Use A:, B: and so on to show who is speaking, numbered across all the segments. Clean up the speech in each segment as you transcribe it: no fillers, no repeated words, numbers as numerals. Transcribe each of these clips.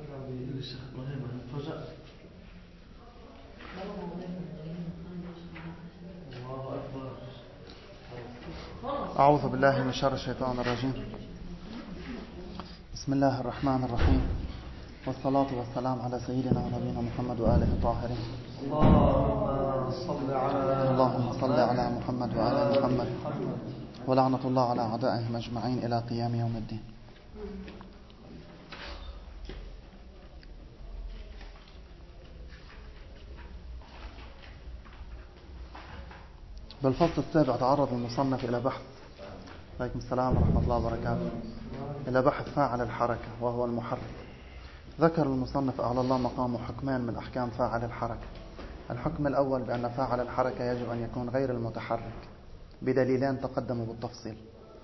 A: أعوذ بالله من شر الشيطان الرجيم. بسم الله الرحمن الرحيم، والصلاة والسلام على سيدنا ونبينا محمد وآله الطاهرين. اللهم صل على محمد وآل محمد، ولعنة الله على أعدائهم أجمعين إلى قيام يوم الدين. بالفصل السابع تعرض المصنف إلى بحث، عليكم السلام ورحمة الله وبركاته، إلى بحث فاعل الحركة وهو المحرك. ذكر المصنف أعلى الله مقام حكمان من أحكام فاعل الحركة. الحكم الأول بأن فاعل الحركة يجب أن يكون غير المتحرك بدليلين تقدموا بالتفصيل.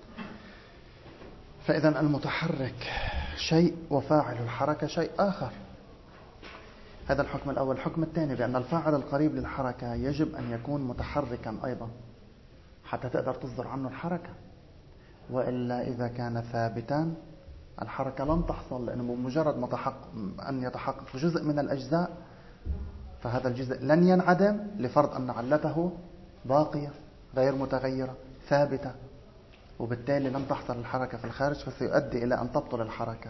A: فإذا المتحرك شيء وفاعل الحركة شيء آخر. هذا الحكم الأول. الحكم الثاني بأن الفاعل القريب للحركة يجب أن يكون متحركا أيضا حتى تقدر تصدر عنه الحركة، وإلا إذا كان ثابتا الحركة لن تحصل، لأنه بمجرد أن يتحقق جزء من الأجزاء فهذا الجزء لن ينعدم، لفرض أن علته باقية غير متغيرة ثابتة، وبالتالي لن تحصل الحركة في الخارج، فسيؤدي إلى أن تبطل الحركة.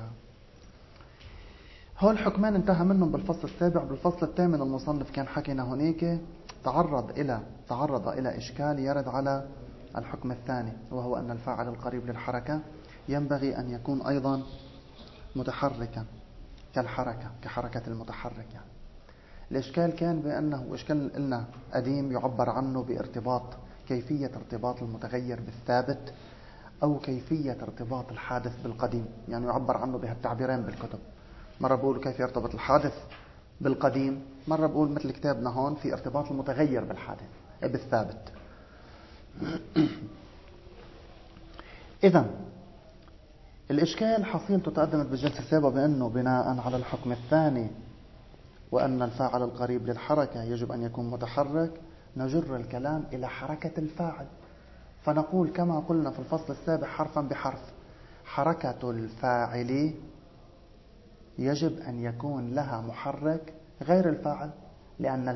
A: هو الحكمان انتهى منهم بالفصل السابع. بالفصل الثامن المصنف كان حكينا هناك تعرض إلى إشكال يرد على الحكم الثاني، وهو أن الفاعل القريب للحركة ينبغي أن يكون أيضا متحركا كحركة المتحرك. يعني الإشكال كان بأنه إشكال قلنا قديم يعبر عنه بارتباط، كيفية ارتباط المتغير بالثابت أو كيفية ارتباط الحادث بالقديم. يعني يعبر عنه بهالتعبيرين بالكتب، مرة بقول كيف يرتبط الحادث بالقديم، مرة بقول مثل كتابنا هون في ارتباط المتغير بالثابت. إذن الإشكال حصيلته تقدمت بالجلسة السابقة بأنه بناء على الحكم الثاني وأن الفاعل القريب للحركة يجب أن يكون متحرك، نجر الكلام إلى حركة الفاعل، فنقول كما قلنا في الفصل السابق حرفا بحرف: حركة الفاعل يجب أن يكون لها محرك غير الفاعل، لأن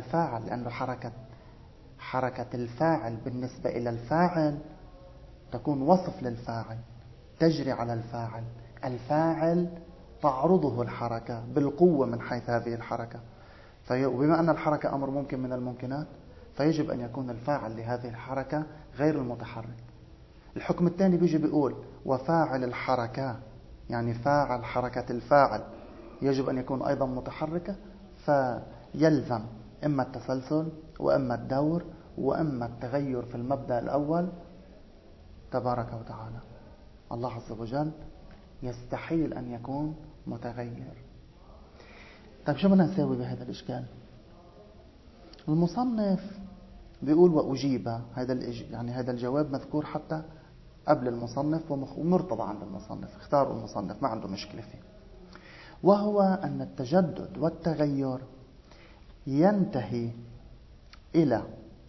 A: حركة الفاعل بالنسبة إلى الفاعل تكون وصف للفاعل، تجري على الفاعل. الفاعل تعرضه الحركة بالقوة من حيث هذه الحركة، وبما أن الحركة أمر ممكن من الممكنات فيجب أن يكون الفاعل لهذه الحركة غير المتحرك. الحكم الثاني بيجي بيقول: وفاعل الحركة، يعني فاعل حركة الفاعل يجب أن يكون أيضا متحركة، فيلزم إما التسلسل وإما الدور وإما التغير في المبدأ الأول. تبارك وتعالى الله عز وجل يستحيل أن يكون متغير. طيب شو بدنا نسوي بهذا الإشكال؟ المصنف بيقول: وأجيب. هذا الجواب مذكور حتى قبل المصنف ومرتضى عند المصنف، اختاروا المصنف ما عنده مشكلة فيه، وهو أن التجدد والتغير ينتهي إلى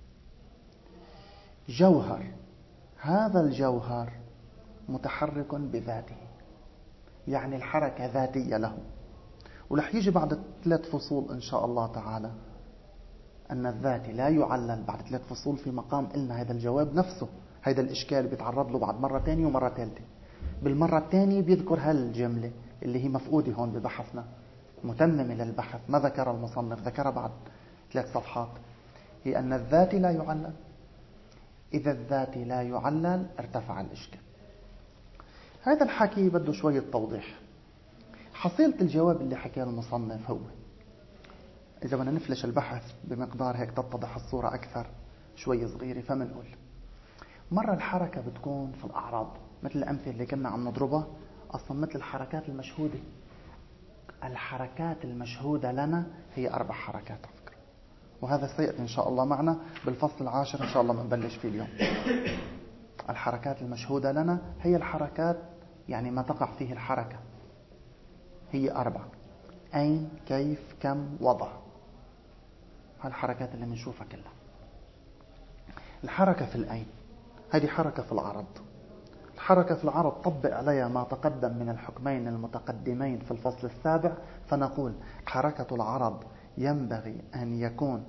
A: جوهر، هذا الجوهر متحرك بذاته، يعني الحركة ذاتية له. ولح يجي بعد 3 فصول إن شاء الله تعالى أن الذات لا يعلل. بعد 3 فصول في مقام قلنا هذا الجواب نفسه، هذا الإشكال بيتعرض له بعد مرة تانية ومرة ثالثة. بالمرة الثانية بيذكر هالجملة اللي هي مفقودة هون ببحثنا، متممة للبحث. ما ذكر المصنف، ذكر بعد 3 صفحات، هي أن الذات لا يعلل. إذا الذات لا يعلل ارتفع الإشكال. هذا الحكي بده شوية توضيح. حصيلة الجواب اللي حكاه المصنف هو، إذا بدنا نفلش البحث بمقدار هيك تتضح الصورة أكثر شوي صغيرة، فمنقول مرة الحركة بتكون في الأعراض مثل الأمثلة اللي كنا عم نضربها، أصلا مثل الحركات المشهودة. الحركات المشهودة لنا هي 4 حركات أفكر، وهذا سيأتي إن شاء الله معنا بالفصل 10 إن شاء الله بنبلش فيه اليوم. الحركات المشهودة لنا هي الحركات، يعني ما تقع فيه الحركة، هي 4: أين، كيف، كم، وضع. هالحركات اللي بنشوفها كلها. الحركة في الأين هذه حركة في العرض، حركة في العرض طبق عليها ما تقدم من الحكمين المتقدمين في الفصل السابع، فنقول حركة العرض ينبغي أن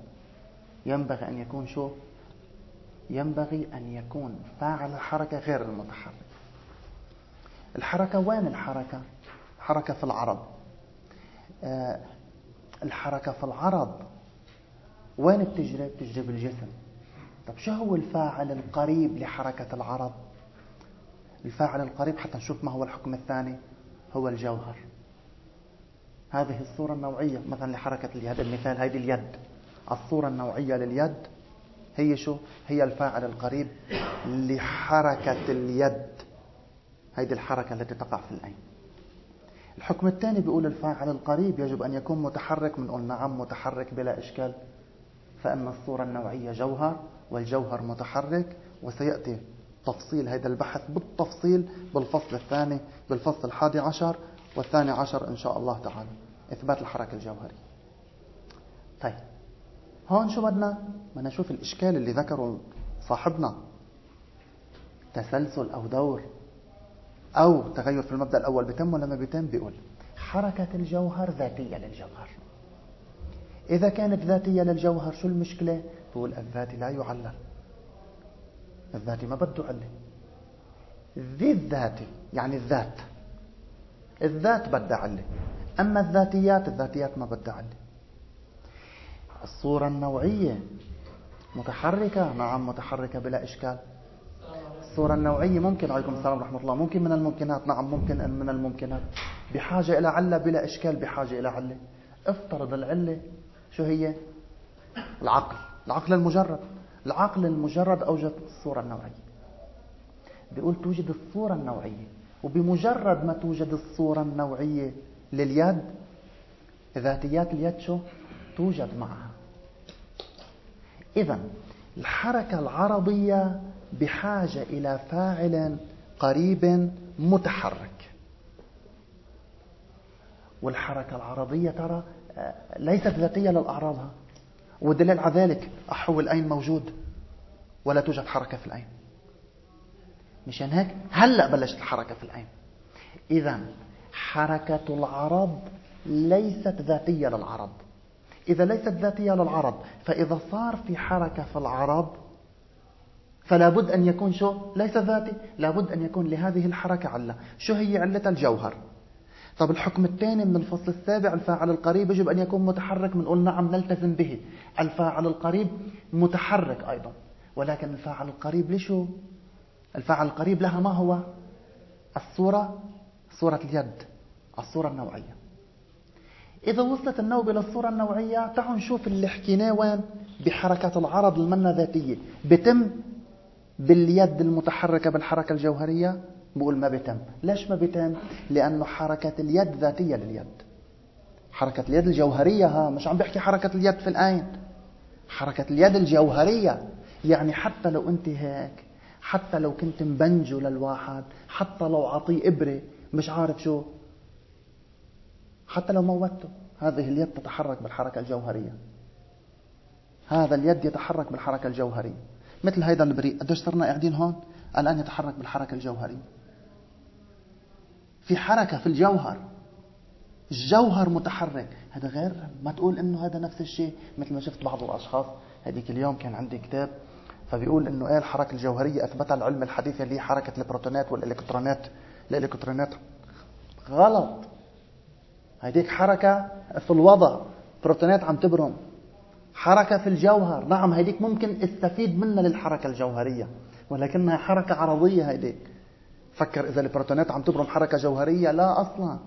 A: يكون شو؟ ينبغي أن يكون فاعل الحركة غير المتحرك. الحركة وين الحركة؟ حركة في العرض. الحركة في العرض وين بتجري؟ بتجري بالجسم. طب شو هو الفاعل القريب لحركة العرض؟ الفاعل القريب حتى نشوف ما هو الحكم الثاني، هو الجوهر. هذه الصورة النوعية مثلا لحركة اليد، المثال هذه اليد، الصورة النوعية لليد هي شو؟ هي الفاعل القريب لحركة اليد، هذه الحركة التي تقع في العين. الحكم الثاني بيقول الفاعل القريب يجب أن يكون متحرك، بنقول نعم متحرك بلا إشكال، فإن الصورة النوعية جوهر والجوهر متحرك، وسيأتي تفصيل هذا البحث بالتفصيل بالفصل الثاني، بالفصل 11 و12 إن شاء الله تعالى، إثبات الحركة الجوهرية. طيب هون شو بدنا نشوف الإشكال اللي ذكره صاحبنا، تسلسل أو دور أو تغير في المبدأ الأول بتم ولا ما بتم. بيقول حركة الجوهر ذاتية للجوهر. إذا كانت ذاتية للجوهر شو المشكلة؟ بيقول الذاتي لا يعلل، الذاتي ما بده علة. ذي الذاتي يعني الذات بدها علة، أما الذاتيات ما بدها علة. الصورة النوعية متحركة، نعم متحركة بلا إشكال. الصورة النوعية ممكن، عليكم السلام ورحمة الله، ممكن من الممكنات، نعم ممكن من الممكنات، بحاجة إلى علة بلا إشكال، بحاجة إلى علة. افترض العلة شو هي؟ العقل المجرد. العقل المجرد أوجد الصورة النوعية. بيقول توجد الصورة النوعية، وبمجرد ما توجد الصورة النوعية لليد، ذاتيات اليد شو؟ توجد معها. إذن الحركة العرضية بحاجة إلى فاعل قريب متحرك، والحركة العرضية ترى ليست ذاتية للأعراضها، والدليل على ذلك أحو العين موجود ولا توجد حركة في العين. مشان هيك هلأ بلشت الحركة في العين. إذن حركة العرض ليست ذاتية للعرض. إذا ليست ذاتية للعرض، فإذا صار في حركة في العرض فلا بد أن يكون شو؟ ليس ذاتي، لا بد أن يكون لهذه الحركة علة. شو هي علة؟ الجوهر. طب الحكم الثاني من الفصل السابع، الفاعل القريب يجب أن يكون متحرك، بنقول نعم نلتزم به. الفاعل القريب متحرك أيضا، ولكن الفاعل القريب لشو؟ الفاعل القريب لها ما هو؟ صورة اليد، الصورة النوعية. إذا وصلت النوبة للصورة النوعية، تعالوا نشوف اللي حكيناه وين؟ بحركة العرض المنة ذاتية بتم باليد المتحركة بالحركة الجوهرية. بقول ما بتم. ليش ما بتم؟ لأنه حركة اليد ذاتية لليد. حركة اليد الجوهرية، مش عم بحكي حركة اليد في العين، حركة اليد الجوهرية. يعني حتى لو أنت هيك، حتى لو كنت مبنجو للواحد، حتى لو عطيه إبرة مش عارف شو، حتى لو موته، هذه اليد تتحرك بالحركة الجوهرية. هذا اليد يتحرك بالحركة الجوهرية. مثل هيدا البريق، قديش صرنا قاعدين هون الآن يتحرك بالحركة الجوهرية. في حركة في الجوهر متحرك. هذا غير ما تقول إنه هذا نفس الشيء. مثل ما شفت بعض الأشخاص هذيك اليوم كان عندي كتاب، فبيقول إنه إيه الحركة الجوهرية أثبتها العلم الحديث اللي هي حركة البروتونات والإلكترونات. الإلكترونات غلط، هذيك حركة في الوضع، بروتونات عم تبرم. حركة في الجوهر، نعم هذيك ممكن استفيد منها للحركة الجوهرية، ولكنها حركة عرضية. هذيك فكر إذا البروتونات عم تبرم حركة جوهرية، لا أصلا.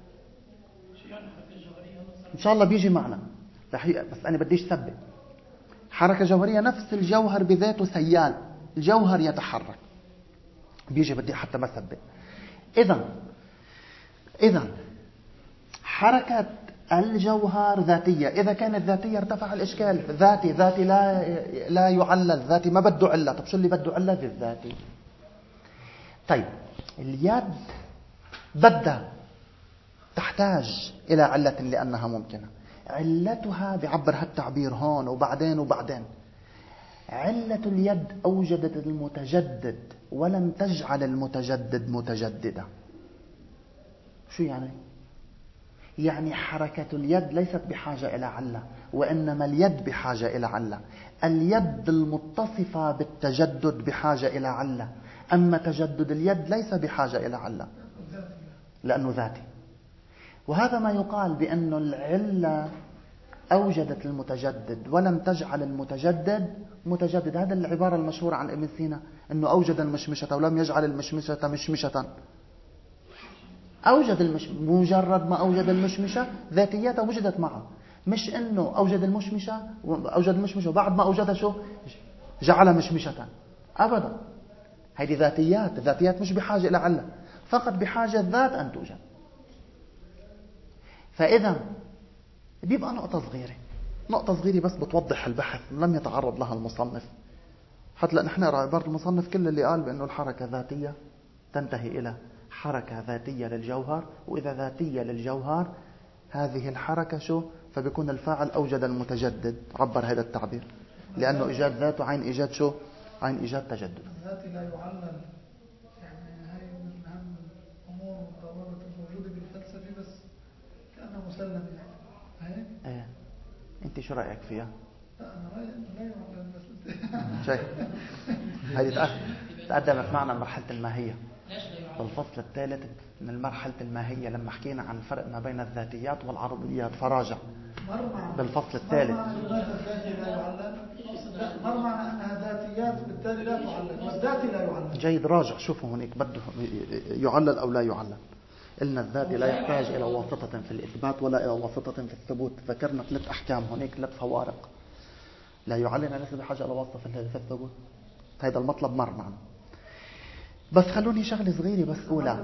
A: إن شاء الله بيجي معنا بس أنا بديش ثبت. حركة جوهرية نفس الجوهر بذاته سيال، الجوهر يتحرك، بيجي بدي حتى ما ثبت. إذن حركة الجوهر ذاتية. إذا كانت ذاتية ارتفع الإشكال. ذاتي لا يعلل، ذاتي ما بده علة. طب شو اللي بده علة؟ في الذاتي. طيب اليد بدها تحتاج إلى علة لأنها ممكنة. علتها بعبر هالتعبير هون وبعدين علة اليد أوجدت المتجدد ولم تجعل المتجدد متجددا. شو يعني؟ يعني حركة اليد ليست بحاجة إلى علة، وإنما اليد بحاجة إلى علة. اليد المتصفة بالتجدد بحاجة إلى علة، أما تجدد اليد ليس بحاجة إلى علة لأنه ذاتي. وهذا ما يقال بأن العلة أوجدت المتجدد ولم تجعل المتجدد متجدد. هذا العبارة المشهورة عن ابن سينا، أنه أوجد المشمشة ولم يجعل المشمشة مشمشة. أوجد مجرد ما أوجد المشمشة ذاتياتها وجدت معه، مش أنه أوجد المشمشة وبعد ما أوجدها شو جعل مشمشة. أبدا، هذه ذاتيات مش بحاجة إلى علة، فقط بحاجة الذات أن توجد. فإذا بيبقى نقطة صغيرة بس بتوضح البحث لم يتعرض لها المصنف. حتى لأن احنا نقرأ عبارة المصنف كل اللي قال بأنه الحركة ذاتية تنتهي إلى حركة ذاتية للجوهر، وإذا ذاتية للجوهر هذه الحركة شو؟ فبيكون الفاعل أوجد المتجدد، عبر هذا التعبير، لأنه إيجاد ذاته عين إيجاد شو؟ عين إيجاد تجدد.
B: الذاتي لا يعلل، يعني هاي من أهم الأمور والضوابط الموجودة بالفلسفة، بس كأنها مسلمة يعني.
A: ايه انت شو رأيك فيها؟
B: لا أنا رأيي إنه لا يعلل، بس
A: شايف هذه تقدمت معنا مرحلة الماهية بالفصل الثالث من المرحلة الماهية، لما حكينا عن الفرق ما بين الذاتيات والعرضيات، فراجع بالفصل الثالث.
B: مر معنى أنها ذاتيات بالتالي لا تعلل، والذاتي لا يعلل.
A: جيد، راجع شوفوا هناك بده يعلل أو لا يعلل. قلنا الذاتي لا يحتاج إلى واسطة في الإثبات ولا إلى واسطة في الثبوت. ذكرنا 3 أحكام هناك، 3 فوارق. لا يعلن ليس بحاجة إلى واسطة في الثبوت. هذا المطلب مر معنا. بس خلوني شغلة صغيرة بس أولى.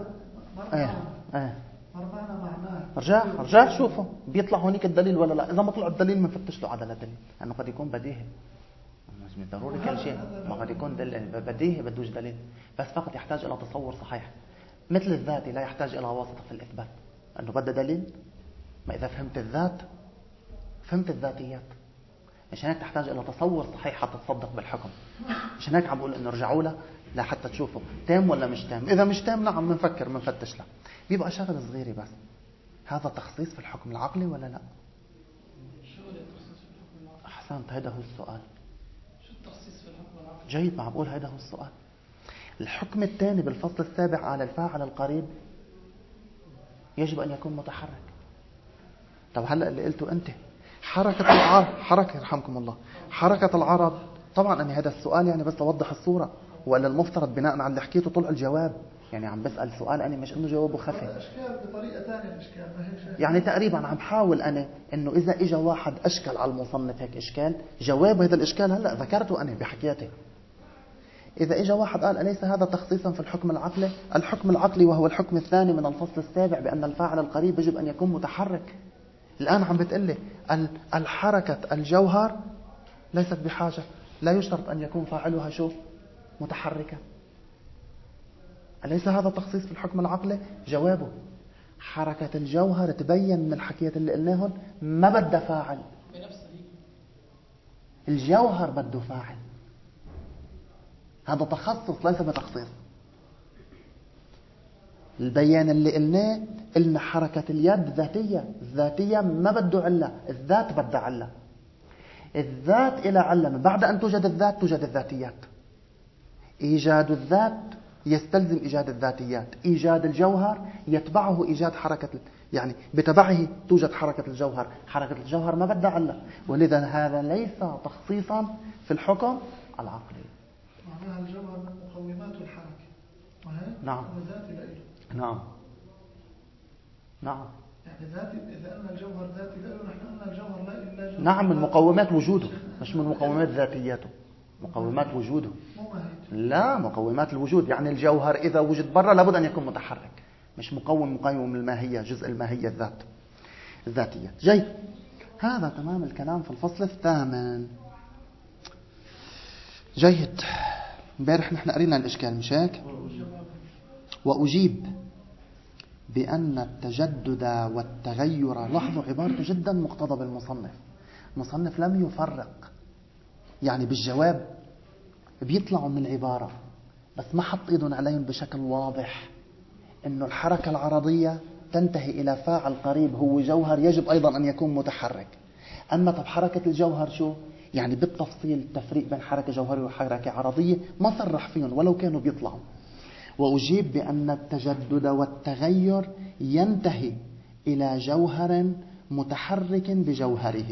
B: مر معنا معناه.
A: رجع شوفوا بيطلع هناك الدليل ولا لا. إذا ما طلع الدليل بنفتش له على الدليل، لأنه قد يكون بديهي، مش ضروري كل شيء. ما قد يكون بديهي بدوش دليل، بس فقط يحتاج إلى تصور صحيح. مثل الذاتي لا يحتاج إلى واسطة في الإثبات، أنه بدأ دليل. ما إذا فهمت الذات فهمت الذاتيات. مش هناك تحتاج إلى تصور صحيح حتى تصدق بالحكم. مش هناك عم بقول إنه رجعوا له لا حتى تشوفوا تام ولا مش تام. إذا مش تام نعم منفكر منفتش له. بيبقى شغل صغيري بس. هذا تخصيص في الحكم العقلي ولا لا؟ أحسنت، هذا هو السؤال.
B: شو التخصيص في الحكم العقلي؟
A: جيد، ما عم بقول هذا هو السؤال. الحكم الثاني بالفصل السابع على الفاعل القريب يجب أن يكون متحرك. طب هلأ اللي قلته أنت حركة رحمكم الله، حركة العرض. طبعا أنا هذا السؤال يعني بس أوضح الصورة، وإلا المفترض بناء على اللي حكيته طلع الجواب. يعني عم بسأل سؤال أنا مش إنه جوابه خفي.
B: الإشكال بطريقة ثانية، الإشكال ما هيك
A: يعني تقريبا عم بحاول أنا إنه إذا إجا واحد أشكل على المصنف هيك إشكال، جواب هذا الإشكال هلأ ذكرته أنا بحكياتي. إذا إجا واحد قال أليس هذا تخصيصا في الحكم العقلي؟ الحكم العقلي وهو الحكم الثاني من الفصل السابع بأن الفاعل القريب يجب أن يكون متحرك. الآن عم بتقلي الحركة الجوهر ليست بحاجة، لا يشترط أن يكون فاعلها شو؟ متحركا. أليس هذا تخصيص في الحكم العقلي؟ جوابه حركة الجوهر تبين من الحكيات اللي قلناهن ما بدها فاعل، الجوهر بده فاعل. هذا تخصص ليس بتخصيص. البيان اللي قلناه قلنا حركة اليد ذاتية ما بده علة، الذات بدها علة. الذات إلى علة، من بعد أن توجد الذات توجد الذاتيات. إيجاد الذات يستلزم إيجاد الذاتيات. إيجاد الجوهر يتبعه إيجاد حركة، يعني بتبعه توجد حركة الجوهر. حركة الجوهر ما بدها علة، ولذا هذا ليس تخصيصا في الحكم العقلي.
B: معناها الجوهر من مقومات الحركة، وهي
A: نعم.
B: ذاتي لإله.
A: نعم.
B: يعني ذاتي، إذا أن الجوهر ذاتي لإله نحن أن الجوهر لا إلا جوهر.
A: نعم، من مقومات وجوده، مش من مقومات ذاتياته. مقومات وجوده. لا، مقومات الوجود. يعني الجوهر إذا وجد برا لابد أن يكون متحرك، مش مقوم الماهية، جزء الماهية الذاتية. جيد، هذا تمام الكلام في الفصل الثامن. جيد، امبارح نحن قرينا الإشكال مش هيك؟ وأجيب بأن التجدد والتغير، لاحظوا عبارته جدا مقتضى بالمصنف. المصنف لم يفرق، يعني بالجواب بيطلعوا من العبارة، بس ما حط إيدهم عليهم بشكل واضح إنه الحركة العرضية تنتهي إلى فاعل قريب هو جوهر يجب أيضا أن يكون متحرك. أما طب حركة الجوهر شو؟ يعني بالتفصيل التفريق بين حركة جوهرية وحركة عرضية ما صرح فيهم ولو كانوا بيطلعوا. وأجيب بأن التجدد والتغير ينتهي إلى جوهر متحرك بجوهره.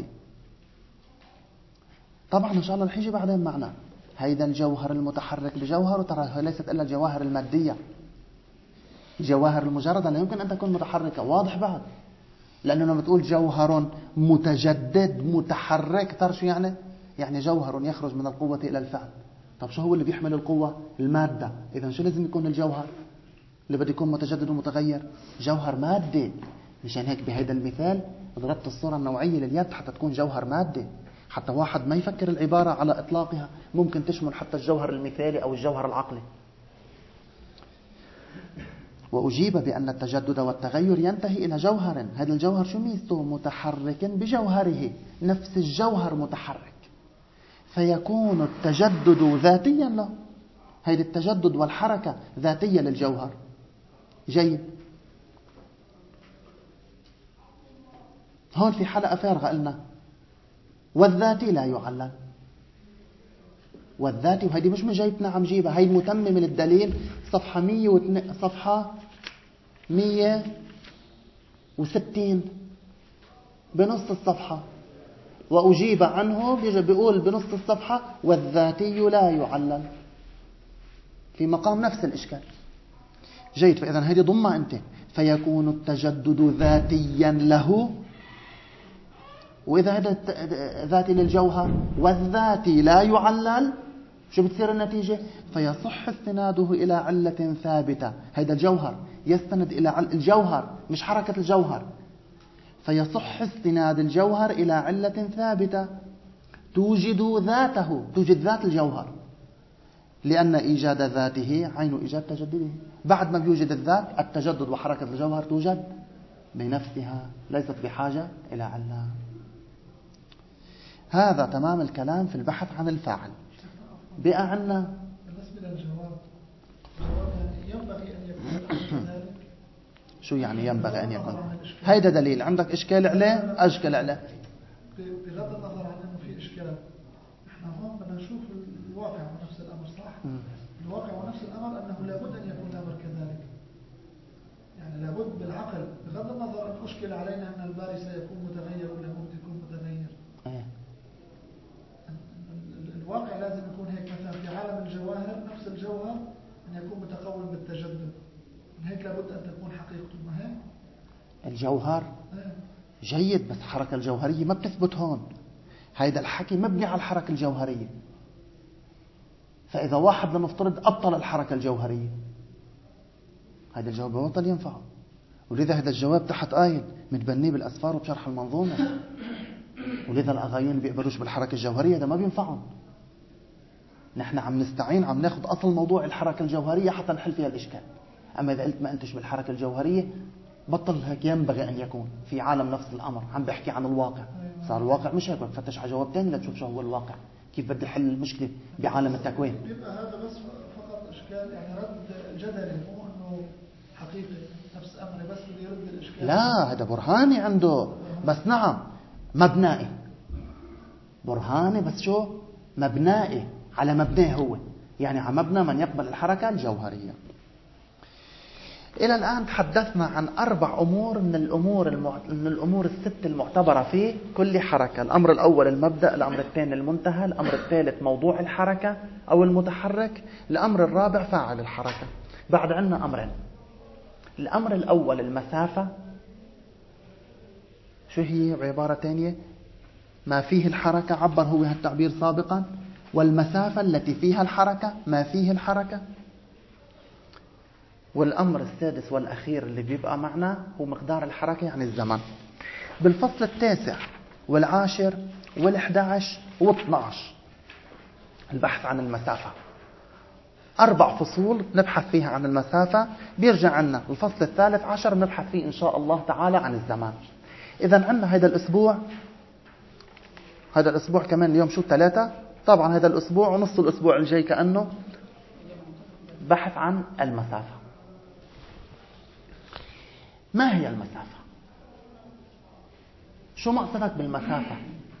A: طبعا إن شاء الله رح يجي بعدين معنا هيدا الجوهر المتحرك بجوهر، ترى ليست إلا الجواهر المادية. الجواهر المجردة لا يمكن أن تكون متحركة، واضح بعد، لأنه لما تقول جوهر متجدد متحرك ترى شو يعني؟ يعني جوهر يخرج من القوة إلى الفعل. طب شو هو اللي بيحمل القوة؟ المادة. إذن شو لازم يكون الجوهر اللي بده يكون متجدد ومتغير؟ جوهر مادي. مشان هيك بهذا المثال ضربت الصورة النوعية لليد حتى تكون جوهر مادي، حتى واحد ما يفكر العبارة على إطلاقها، ممكن تشمل حتى الجوهر المثالي أو الجوهر العقلي. وأجيب بأن التجدد والتغير ينتهي إلى جوهر. هذا الجوهر شو ميزته؟ متحرك بجوهره، نفس الجوهر متحرك، فيكون التجدد ذاتيا له. هذا التجدد والحركة ذاتية للجوهر. جيد. هون في حلقة فارغة قلنا والذاتي لا يعلل. والذاتي، وهذه مش من جيبتنا عم جيبها، هي متمم للدليل صفحة 160 بنص الصفحة. وأجيب عنه بيقول بنص الصفحة والذاتي لا يعلل، في مقام نفس الإشكال. جيد. فإذا هذه ضمها أنت، فيكون التجدد ذاتيا له. وإذا هذا ذاتي للجوهر والذاتي لا يعلل، شو بتصير النتيجة؟ فيصح استناده إلى علة ثابتة. هذا الجوهر يستند إلى الجوهر مش حركة الجوهر. فيصح استناد الجوهر إلى علة ثابتة توجد ذاته، توجد ذات الجوهر، لأن إيجاد ذاته عين إيجاد تجدده. بعد ما بيوجد الذات، التجدد وحركة الجوهر توجد بنفسها، ليست بحاجة إلى علة. هذا تمام الكلام في البحث عن الفاعل. بقى عنا
B: بالنسبة للجواب، الجواب يعني ينبغي أن يكون كذلك.
A: شو يعني ينبغي أن يكون؟ هيدا دليل عندك إشكال عليه، أشكال عليه.
B: بغض النظر عن أنه في إشكال، إحنا هون بدنا نشوف الواقع ونفس الأمر، صح؟ الواقع ونفس الأمر أنه لابد أن يكون الأمر كذلك. يعني لابد بالعقل، بغض النظر أن أشكل علينا أن الباري سيكون متغير ولا ممكن يكون متغير. الواقع لازم يكون هيك. مثلا في عالم الجواهر نفس الجوهر أن يكون متقوم بالتجدد، من هيك لابد أن تكون حقيقته. ما هيك
A: الجوهر جيد، بس الحركة الجوهرية ما بتثبت هون. هيدا الحكي مبني على الحركة الجوهرية. فإذا واحد لنفترض أبطل الحركة الجوهرية، هذا الجواب بطل ينفعه. ولذا هذا الجواب تحت قايل متبنيه بالأسفار وبشرح المنظومة. ولذا الأغايين بيقبلوش بالحركة الجوهرية، ده ما بينفعهم. نحن عم نستعين، عم ناخد أصل موضوع الحركة الجوهرية حتى نحل فيها الإشكال. أما إذا قلت ما أنتش بالحركة الجوهرية، بطل هيك ينبغي أن يكون في عالم نفس الأمر. عم بحكي عن الواقع، صار الواقع مش هيك. بفتش على جواب تاني لتشوف شو هو الواقع، كيف بدي حل المشكلة بعالم التكوين.
B: يبقى هذا بس فقط إشكال، يعني رد جدلي، مو أنه حقيقي نفس أمري، بس بدي يرد الإشكال.
A: لا، هذا برهاني عنده، بس نعم مبنائي. برهاني بس شو؟ مبنائي، على مبناه هو، يعني على مبنى من يقبل الحركة الجوهرية. إلى الآن تحدثنا عن 4 أمور من الأمور الست المعتبرة في كل حركة. الأمر الأول المبدأ، الأمر الثاني المنتهى، الأمر الثالث موضوع الحركة أو المتحرك، الأمر الرابع فاعل الحركة. بعد عنا أمرين. الأمر الأول المسافة، شو هي بعبارة تانية؟ ما فيه الحركة، عبر هو هالتعبير سابقا، والمسافة التي فيها الحركة، ما فيه الحركة. والأمر السادس والأخير اللي بيبقى معنا هو مقدار الحركة، يعني الزمن. بالفصل 9 والعاشر وال11 و12 البحث عن المسافة. 4 فصول نبحث فيها عن المسافة. بيرجع عنا الفصل 13 نبحث فيه إن شاء الله تعالى عن الزمان. إذن عنا هذا الأسبوع كمان اليوم شو 3 طبعا هذا الأسبوع ونص الأسبوع الجاي كأنه بحث عن المسافة. ما هي المسافة؟ شو مقصدك بالمسافة؟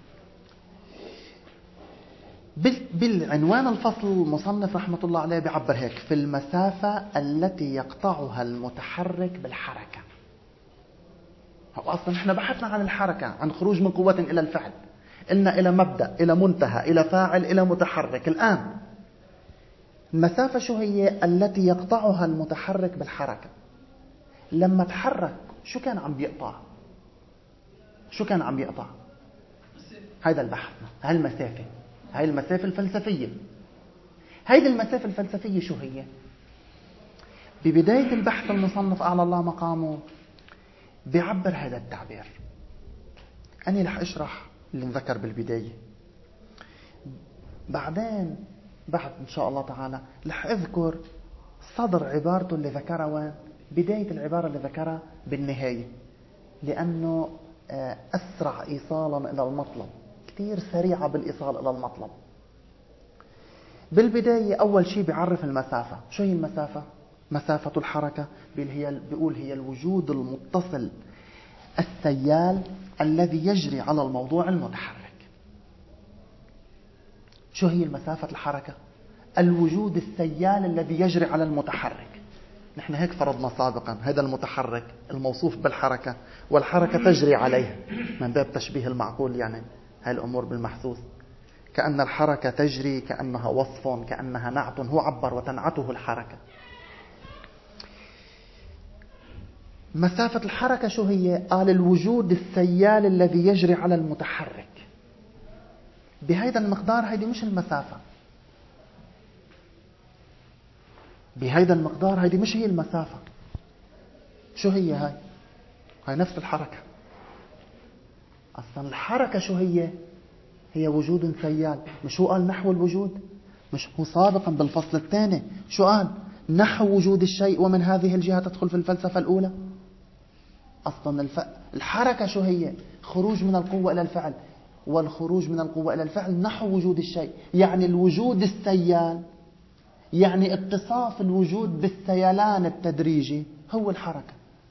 A: بالعنوان الفصل المصنف رحمة الله عليه بيعبر هيك: في المسافة التي يقطعها المتحرك بالحركة. هو أصلا احنا بحثنا عن الحركة، عن خروج من قوة إلى الفعل، قلنا إلى مبدأ، إلى منتهى، إلى فاعل، إلى متحرك. الآن المسافة شو هي؟ التي يقطعها المتحرك بالحركة. لما تحرك شو كان عم بيقطع؟ شو كان عم بيقطع؟ هذا البحث، هاي المسافة، هاي المسافة الفلسفية. هيدي المسافة الفلسفية شو هي؟ ببداية البحث المصنف أعلى الله مقامه بيعبر هذا التعبير. أنا رح أشرح اللي انذكر بالبداية، بعدين بعد إن شاء الله تعالى رح أذكر صدر عبارته اللي ذكرها وين؟ بداية العبارة اللي ذكرها بالنهاية، لأنه أسرع إيصالا إلى المطلب، كثير سريعة بالإيصال إلى المطلب. بالبداية أول شيء بيعرف المسافة. شو هي المسافة؟ مسافة الحركة بيقول هي الوجود المتصل السيال الذي يجري على الموضوع المتحرك. شو هي المسافة الحركة؟ الوجود السيال الذي يجري على المتحرك. نحن هيك فرضنا سابقا، هذا المتحرك الموصوف بالحركة والحركة تجري عليه، من باب تشبيه المعقول، يعني هاي الأمور بالمحسوس، كأن الحركة تجري، كأنها وصف، كأنها نعت، هو عبر وتنعته الحركة. مسافة الحركة شو هي؟ قال الوجود السيال الذي يجري على المتحرك. بهيدا المقدار هيدي مش المسافة، بهيدا المقدار هيدي مش هي المسافة. شو هي هاي؟ هاي نفس الحركة. أصلا الحركة شو هي؟ هي وجود سيال. مش هو قال نحو الوجود؟ مش هو سابقا بالفصل الثاني شو قال؟ نحو وجود الشيء، ومن هذه الجهة تدخل في الفلسفة الأولى. أصلا الحركة شو هي؟ خروج من القوة إلى الفعل، والخروج من القوة إلى الفعل نحو وجود الشيء، يعني الوجود السيال، يعني اتصاف الوجود بالسيلان التدريجي هو الحركة.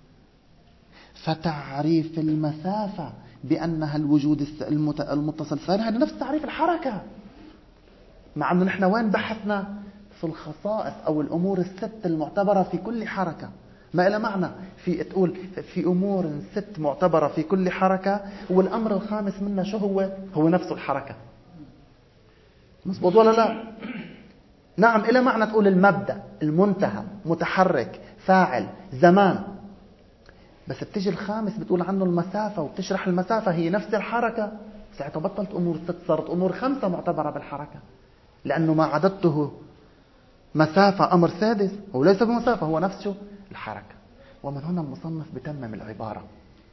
A: فتعريف المسافة بأنها الوجود المتصل السيال هذا نفس تعريف الحركة، مع أنه نحن وين بحثنا؟ في الخصائص أو الأمور الست المعتبرة في كل حركة. ما إلى معنى في تقول في أمور ست معتبرة في كل حركة، والأمر الخامس منها شو هو؟ هو نفس الحركة. مظبوط ولا لا؟ نعم، إلى معنى تقول المبدأ، المنتهى، متحرك، فاعل، زمان. بس بتجي الخامس بتقول عنه المسافة وبتشرح المسافة هي نفس الحركة، ساعتها بطلت أمور ست، صارت أمور خمسة معتبرة بالحركة، لأنه ما عددته مسافة أمر سادس، هو ليس بمسافة، هو نفسه الحركة. ومن هنا المصنف بتمم العبارة.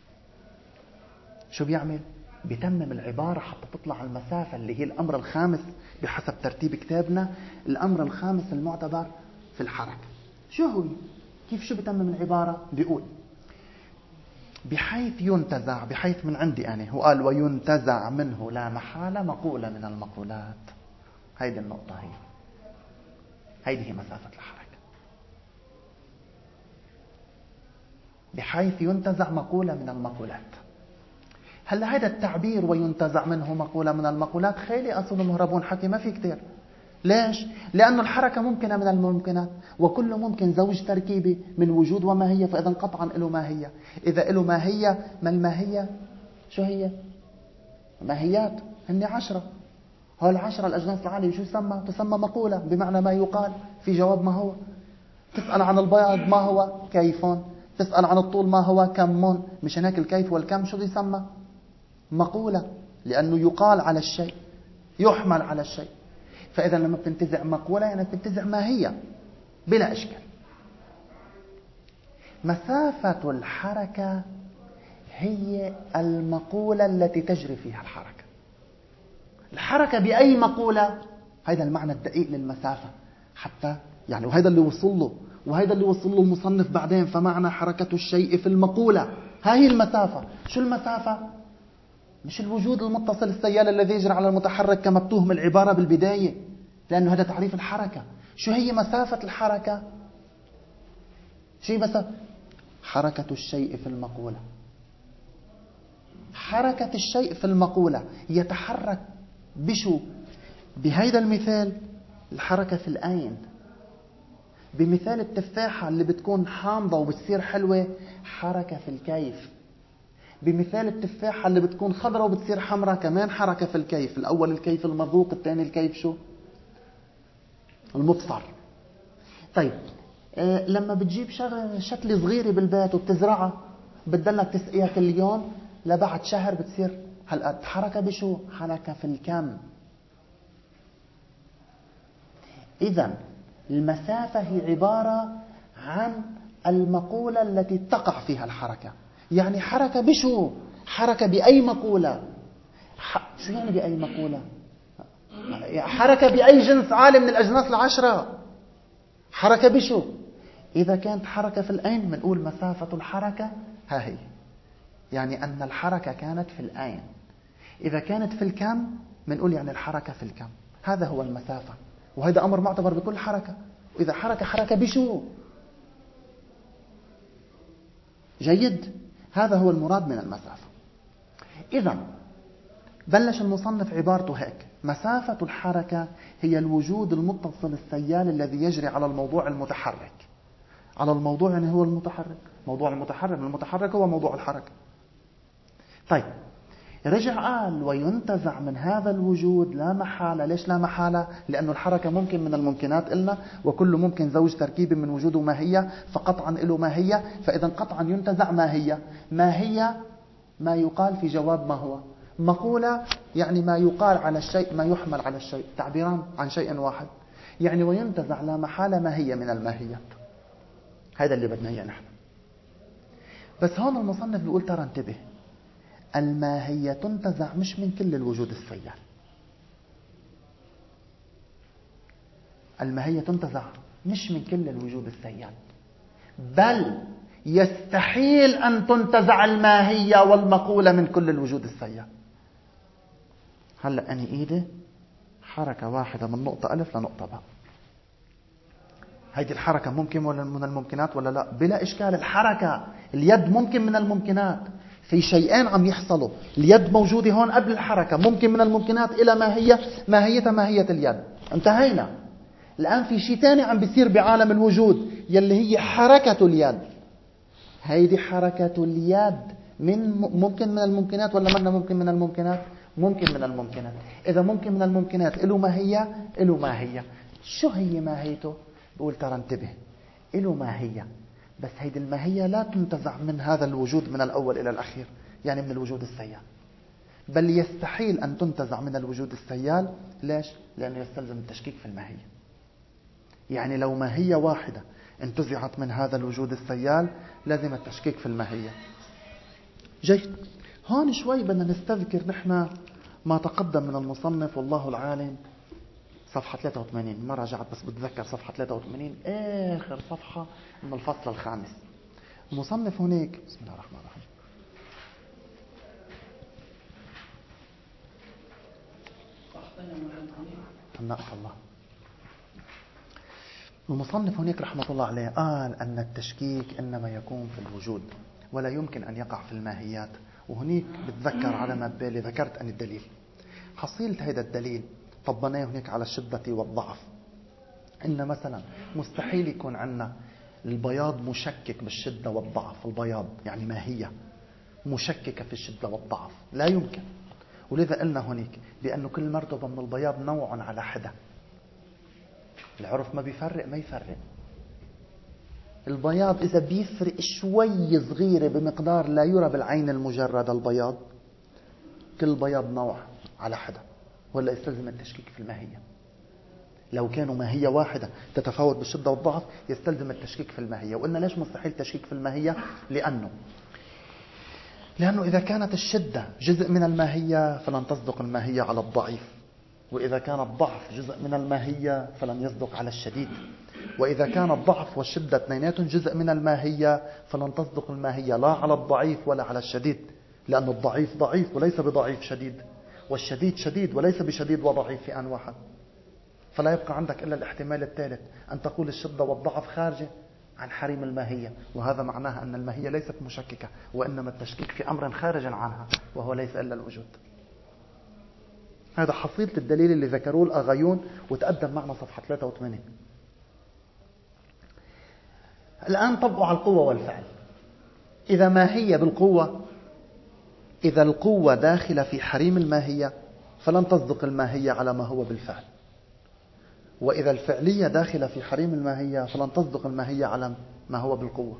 A: شو بيعمل؟ بتمم العبارة حتى تطلع المسافة اللي هي الأمر الخامس بحسب ترتيب كتابنا، الأمر الخامس المعتبر في الحركة. شو هو؟ كيف شو بتمم العبارة؟ بيقول بحيث ينتزع، بحيث من عندي أنا، هو قال وينتزع منه لا محالة مقولة من المقولات. هيدي النقطة، هيدي هي مسافة الحركة. بحيث ينتزع مقولة من المقولات. هلا هذا التعبير وينتزع منه مقولة من المقولات خيلي أصل مهربون حكي ما في كتير. ليش؟ لأنه الحركة ممكنة من الممكنات، وكل ممكن زوج تركيبي من وجود وماهية، فإذا قطعا له ماهية. إذا له ماهية، ما الماهية؟ شو هي؟ ماهيات هن 10. هول 10 الأجناس العالية شو يسمى؟ تسمى مقولة، بمعنى ما يقال في جواب ما هو. تسأل عن البياض ما هو؟ كيف. تسأل عن الطول ما هو؟ كم. مش هناك الكيف والكم شو يسمى؟ مقولة، لأنه يقال على الشيء، يحمل على الشيء. فإذا لما بتنتزع مقولة يعني بتنتزع ماهية بلا إشكال. مسافة الحركة هي المقولة التي تجري فيها الحركة. الحركة بأي مقولة، هذا المعنى الدقيق للمسافة حتى يعني، وهذا اللي وصل له المصنف بعدين. فمعنى حركة الشيء في المقولة، هاي المسافة. شو المسافة؟ مش الوجود المتصل السيال الذي يجري على المتحرك كما بتوهم العبارة بالبداية، لأنه هذا تعريف الحركة. شو هي مسافة الحركة؟ شيء مسافة حركة الشيء في المقولة. حركة الشيء في المقولة يتحرك بشو؟ بهيدا المثال الحركة في الآين. بمثال التفاحة اللي بتكون حامضة وبتصير حلوة، حركة في الكيف. بمثال التفاحة اللي بتكون خضرة وبتصير حمراء، كمان حركة في الكيف. الأول الكيف المذوق، الثاني الكيف شو؟ المبصر. طيب لما بتجيب شكل صغيرة بالبيت وبتزرعها، بتدلك تسقيها كل يوم، لبعد شهر بتصير هالقد. حركة بشو؟ حركة في الكم. إذن المسافة هي عبارة عن المقولة التي تقع فيها الحركة. يعني حركة بشو؟ حركة بأي مقولة؟ شو يعني بأي مقولة؟ حركة بأي جنس عالي من الأجناس العشرة. حركة بشو؟ إذا كانت حركة في الأين بنقول مسافة الحركة ها هي، يعني أن الحركة كانت في الأين. إذا كانت في الكم بنقول يعني الحركة في الكم. هذا هو المسافة، وهذا أمر معتبر بكل حركة. وإذا حركة بشو؟ جيد، هذا هو المراد من المسافة. إذا بلش المصنف عبارته هيك: مسافة الحركة هي الوجود المتصل السيال الذي يجري على الموضوع المتحرك. على الموضوع يعني هو المتحرك، موضوع المتحرك هو موضوع الحركة. طيب رجع قال: وينتزع من هذا الوجود لا محالة. ليش لا محالة؟ لأنه الحركة ممكن من الممكنات إلنا، وكل ممكن زوج تركيب من وجوده ماهية، فقطعا له ماهية. فإذا قطعا ينتزع ماهية. ما هي؟ ما يقال في جواب ما هو. مقولة يعني ما يقال على الشيء، ما يحمل على الشيء، تعبيران عن شيء واحد. يعني وينتزع لا محالة ماهية من الماهيات. هذا اللي بدنا إياه نحن. بس هون المصنف بيقول ترى انتبه، الماهية تنتزع مش من كل الوجود السيال. الماهية تنتزع مش من كل الوجود السيال، بل يستحيل أن تنتزع الماهية والمقولة من كل الوجود السيال. هلأ أنا إيدي حركة واحدة من نقطة ألف لنقطة باء. هذه الحركة ممكن ولا من الممكنات ولا لا؟ بلا إشكال. الحركة اليد ممكن من الممكنات. في شيئين عم يحصلوا: اليد موجودة هون قبل الحركة، ممكن من الممكنات إلى ماهيتها ماهية اليد. انتهينا. الآن في شيء تاني عم بيصير بعالم الوجود يلي هي حركة اليد. هيدي حركة اليد ممكن من الممكنات ولا منا ممكن من الممكنات؟ ممكن من الممكنات. إذا ممكن من الممكنات له ماهية، له ماهية. شو هي ماهيته؟ بقول ترى انتبه، له ماهية، بس هيدي الماهية لا تنتزع من هذا الوجود من الأول إلى الأخير، يعني من الوجود السيال. بل يستحيل أن تنتزع من الوجود السيال. ليش؟ لأنه يستلزم التشكيك في الماهية. يعني لو ماهية واحدة انتزعت من هذا الوجود السيال لازم التشكيك في الماهية. جيد. هون شوي بدنا نستذكر نحن ما تقدم من المصنف والله العالم. صفحة 83 ما راجعت بس بتذكر صفحة 83 آخر صفحة من الفصل الخامس. المصنف هناك بسم الله الرحمن الرحيم. هنأك الله. المصنف هناك رحمة الله عليه قال أن التشكيك إنما يكون في الوجود ولا يمكن أن يقع في الماهيات. وهناك بتذكر على ما بالي ذكرت أن الدليل حصيلة هذا الدليل طبناه هناك على الشدة والضعف. إن مثلا مستحيل يكون عندنا البياض مشكك بالشدة والضعف. البياض يعني ماهية مشككة في الشدة والضعف، لا يمكن. ولذا قلنا هناك بأنه كل مرتبة من البياض نوع على حدة. العرف ما بيفرق، ما يفرق. البياض إذا بيفرق شوي صغيرة بمقدار لا يرى بالعين المجردة البياض، كل بياض نوع على حدة، ولا يستلزم التشكيك في الماهية. لو كانوا ماهية واحدة تتفاوت بالشدة والضعف يستلزم التشكيك في الماهية. وقلنا ليش مستحيل تشكيك في الماهية؟ لأنه إذا كانت الشدة جزء من الماهية فلن تصدق الماهية على الضعيف، وإذا كان الضعف جزء من الماهية فلن يصدق على الشديد، وإذا كان الضعف والشدة اثنيناتهم جزء من الماهية فلن تصدق الماهية لا على الضعيف ولا على الشديد. لأن الضعيف ضعيف وليس بضعيف شديد، والشديد شديد وليس بشديد وضعيف في آن واحد. فلا يبقى عندك إلا الاحتمال الثالث، أن تقول الشدة والضعف خارجة عن حريم الماهية، وهذا معناها أن الماهية ليست مشككة، وإنما التشكيك في أمر خارج عنها وهو ليس إلا الوجود. هذا حصيلة الدليل اللي ذكروه الأغايون، وتقدم معنا صفحة 83. الآن طبقوا على القوة والفعل. إذا ماهية بالقوة، إذا القوة داخلة في حريم الماهية فلن تصدق الماهية على ما هو بالفعل، وإذا الفعلية داخلة في حريم الماهية فلن تصدق الماهية على ما هو بالقوة.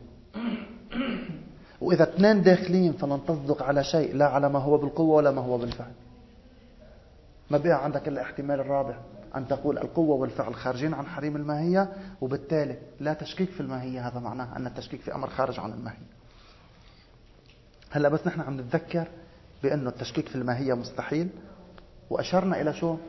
A: وإذا اثنين داخلين فلن تصدق على شيء، لا على ما هو بالقوة ولا ما هو بالفعل. ما بقى عندك إلا احتمال الرابع، أن تقول القوة والفعل خارجين عن حريم الماهية، وبالتالي لا تشكيك في الماهية. هذا معناه أن التشكيك في أمر خارج عن الماهية. هلأ بس نحن عم نتذكر بأنه التشكيك في الماهية مستحيل، وأشرنا إلى شو؟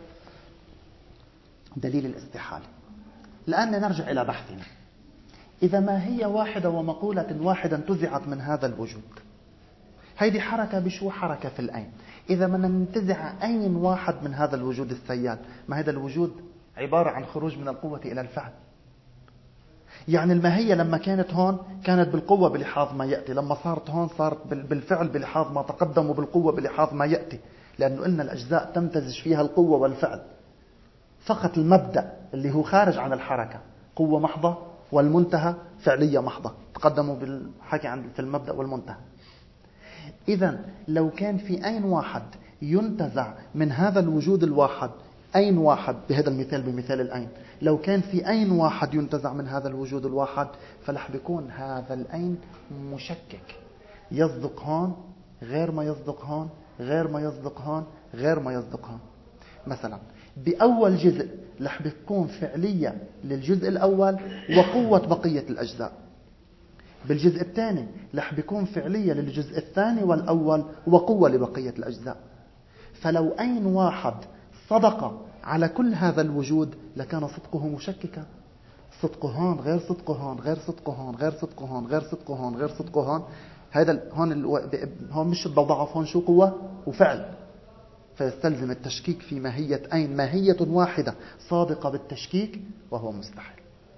A: دليل الاستحالة. الآن نرجع إلى بحثنا. إذا ماهية واحدة ومقولة واحدة انتزعت من هذا الوجود، هيدي حركة بشو؟ حركة في الأين. إذا من ننتزع أين واحد من هذا الوجود السيال، ما هذا الوجود عبارة عن خروج من القوة إلى الفعل. يعني الماهية لما كانت هون كانت بالقوة بلحاظ ما يأتي، لما صارت هون صارت بالفعل بلحاظ ما تقدم، وبالقوة بلحاظ ما يأتي، لأنه قلنا الأجزاء تمتزج فيها القوة والفعل. فقط المبدأ اللي هو خارج عن الحركة قوة محضة، والمنتهى فعلية محضة، تقدموا بالحكي عن في المبدأ والمنتهى. إذن لو كان في أين واحد ينتزع من هذا الوجود الواحد، أين واحد بهذا المثال، بمثال الأين، لو كان في أين واحد ينتزع من هذا الوجود الواحد، فلح بيكون هذا الأين مشكك، يصدق هون غير ما يصدق هون، غير ما يصدق هون، غير ما يصدق هون. مثلا بأول جزء رح بتكون فعلية للجزء الأول وقوة بقية الأجزاء. بالجزء الثاني رح بيكون فعلية للجزء الثاني والأول وقوة لبقية الأجزاء. فلو أين واحد صدق على كل هذا الوجود لكان صدقه مشككا. صدقه هون غير صدقه هون، غير صدقه هون، غير صدقه هون، غير صدقه هون، غير صدقه هون. هذا هون مش ضعف، هون شو؟ قوة وفعل. فيستلزم التشكيك في ماهية أين، ماهية واحدة صادقة بالتشكيك، وهو مستحيل.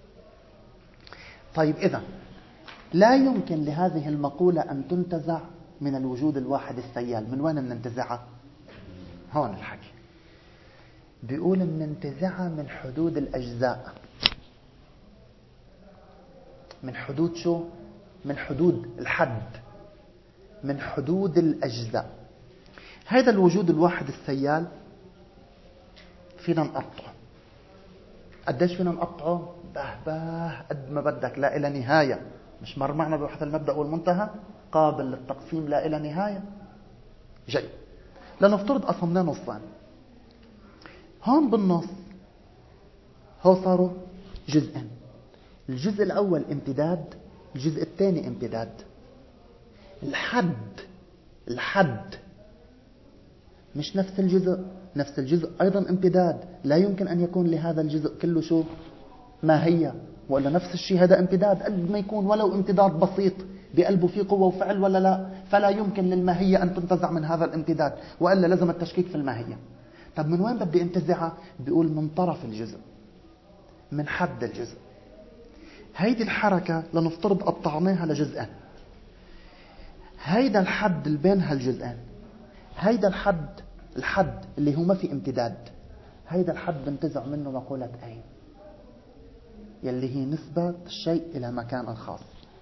A: طيب إذا لا يمكن لهذه المقولة أن تنتزع من الوجود الواحد السيال. من وين بننتزعها؟ هون الحكي بيقول بننتزعها من حدود الأجزاء. من حدود شو؟ من حدود الحد، من حدود الأجزاء. هذا الوجود الواحد السيال فينا نقطعه. قديش فينا نقطعه؟ قد ما بدك، لا إلى نهاية. مش مر معنا بوحدة المبدأ والمنتهى؟ قابل للتقسيم لا إلى نهاية. جيد، لنفترض قسمناه نصين. هون بالنص هو صاروا جزئين. الجزء الأول امتداد، الجزء الثاني امتداد. الحد مش نفس الجزء، نفس الجزء أيضا امتداد. لا يمكن أن يكون لهذا الجزء كله شو؟ ماهية. ولا نفس الشيء هذا امتداد، قد ما يكون ولو امتداد بسيط بقلبه فيه قوة وفعل ولا لا، فلا يمكن للماهية أن تنتزع من هذا الامتداد، وإلا لازم التشكيك في الماهية. طب من وين بدي انتزعها؟ بيقول من طرف الجزء، من حد الجزء. هيدي الحركة لنفترض قطعناها لجزئين. هيدا الحد اللي بين هالجزئين، هيدا الحد اللي هو ما في امتداد، هيدا الحد بنتزع منه مقولة أين، يلي هي نسبة الشيء إلى مكان خاص.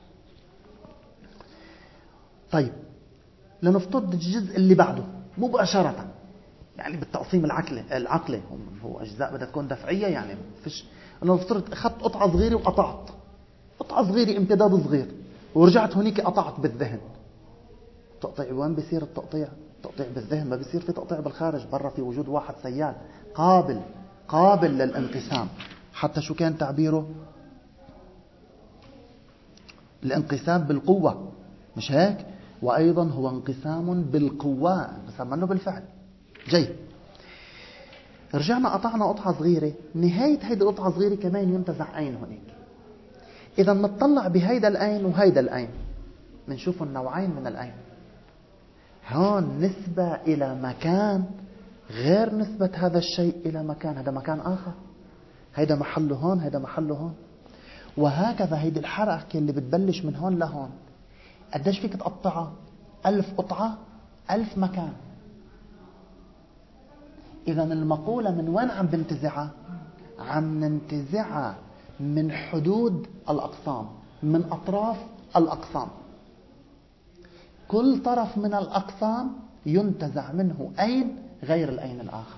A: طيب لنفترض الجزء اللي بعده مباشرة، يعني بالتقسيم العقلي هو أجزاء بدها تكون دفعية، يعني فيش. لنفترض أخذت قطعة صغيرة وقطعت قطعة صغيرة امتداد صغير، ورجعت هنيك قطعت بالذهن. تقطيع وين بيصير التقطيع؟ تقطيع بالذهن، ما بيصير في تقطيع بالخارج. برا في وجود واحد سيال قابل للانقسام. حتى شو كان تعبيره؟ الانقسام بالقوة، مش هيك؟ وأيضا هو انقسام بالقوة، انقسام منه بالفعل. جيد، رجعنا قطعنا قطعة صغيرة. نهاية هيدا القطعة صغيرة كمان ينتزع أين هناك. إذا نطلع بهيدا الأين وهيدا الأين، منشوف النوعين من الأين. هون نسبة إلى مكان غير نسبة هذا الشيء إلى مكان. هذا مكان آخر، هيدا محله هون، هيدا محله هون. وهكذا هيدي الحركة اللي بتبلش من هون لهون قديش فيك تقطعها؟ 1000 قطعة، 1000 مكان. إذا المقولة من وين عم بنتزعها؟ عم ننتزعها من حدود الأقسام، من أطراف الأقسام. كل طرف من الأقسام ينتزع منه أين غير الأين الآخر.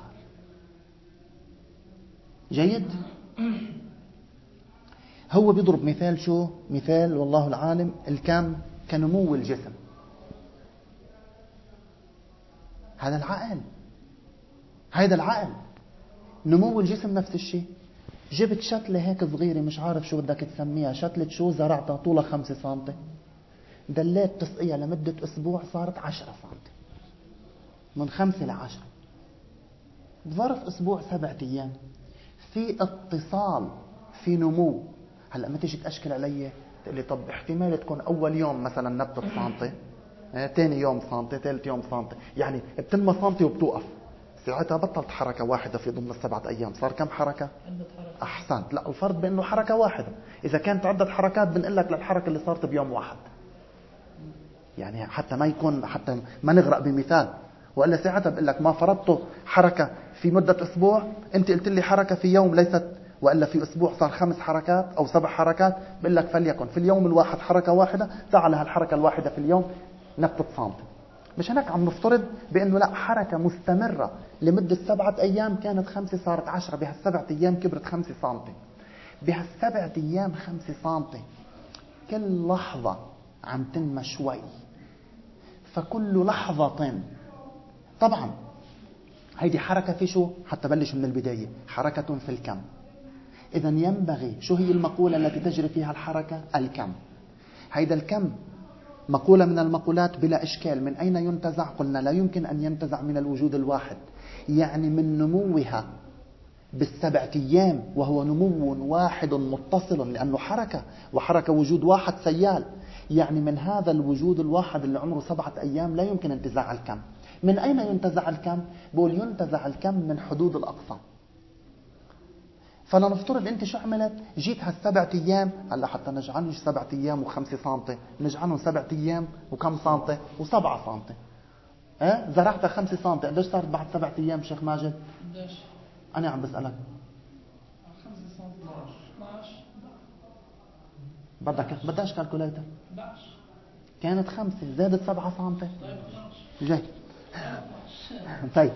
A: جيد؟ هو بيضرب مثال، شو مثال والله العالم، الكم كنمو الجسم. هذا العقل، هذا العقل. نمو الجسم نفس الشيء. جبت شتلة هيك صغيرة، مش عارف شو بدك تسميها، شتلة شو، زرعتها طولها 5 سنتي، دليت تسقيها لمدة أسبوع صارت 10 سنتي، من 5 ل10. بظرف أسبوع 7 أيام في اتصال، في نمو. هلأ ما تيجي تأشكل علي تقول لي طب احتمال تكون أول يوم مثلا نبتة سنتي، تاني يوم سنتي، ثالث يوم سنتي، يعني بتنمى سنتي وبتوقف. ساعتها بطلت حركة واحدة في ضمن ال7 أيام، صار كم حركة؟ أحسنت. لا، الفرق بأنه حركة واحدة. إذا كانت عدة حركات بنقول لك للحركة اللي صارت بيوم واحد، يعني حتى ما يكون، حتى ما نغرق بمثال. وإلا ساعتها بقول لك ما فرضته حركة في مدة أسبوع، أنت قلت لي حركة في يوم ليست، وإلا في أسبوع صار 5 حركات أو 7 حركات، بقول لك فليكن في اليوم الواحد حركة واحدة، تعال هالحركة الواحدة في اليوم نبتة سنتي. مش هناك عم نفترض بأنه لا، حركة مستمرة لمدة 7 أيام كانت 5 صارت 10، بهال7 أيام كبرت 5 سنتي، بهال7 أيام 5 سنتي. كل لحظة عم تنمى شوي، فكل لحظة طبعا هيدي حركة في شو؟ حتى بلش من البداية، حركة في الكم. إذا ينبغي، شو هي المقولة التي تجري فيها الحركة؟ الكم. هيدا الكم مقولة من المقولات بلا إشكال. من أين ينتزع؟ قلنا لا يمكن أن ينتزع من الوجود الواحد، يعني من نموها بال7 أيام، وهو نمو واحد متصل، لأنه حركة، وحركة وجود واحد سيال. يعني من هذا الوجود الواحد اللي عمره 7 أيام لا يمكن انتزاع الكم. من أين ينتزع الكم؟ بقول ينتزع الكم من حدود الأقصى. فلنفترض أنت شو عملت؟ جيت هال7 أيام، هلا حتى نجعلش 7 أيام و5 سنتي، نجعلهم 7 أيام وكم سنتي؟ و7 سنتي. زرعتها 5 سنتي، قديش صارت بعد 7 أيام شيخ ماجد؟ قديش؟ أنا عم بسألك. 5 سنتي 12. بداش كالكوليتر. 11 كانت 5 زادت 7 سنتي. جاي. طيب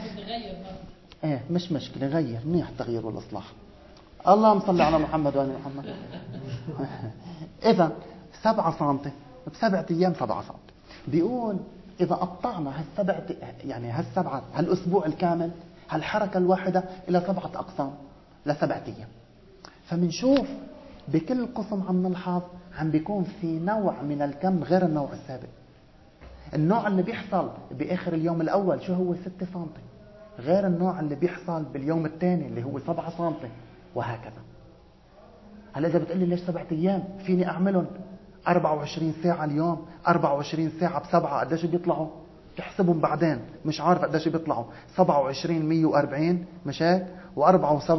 A: مش مشكلة، غير، منيح التغيير والإصلاح. اللهم صل على محمد وآل محمد. إذا 7 سنتي ب7 أيام 7 سنتي. بيقول إذا قطعنا يعني هالأسبوع الكامل، هالحركة الواحدة إلى 7 أقسام ل7 أيام، فمنشوف بكل قسم عم نلحظ عم بيكون في نوع من الكم غير النوع السابق. النوع اللي بيحصل بآخر اليوم الأول شو هو؟ 6 سنتي، غير النوع اللي بيحصل باليوم الثاني اللي هو 7 سنتي، وهكذا. هلا إذا بتقلي ليش 7 أيام؟ فيني أعملهم 24 ساعة اليوم، 24 ساعة ب7 قديش بيطلعوا؟ تحسبهم بعدين، مش عارف قديش بيطلعوا. 27 140 مش هيك؟ و4 و7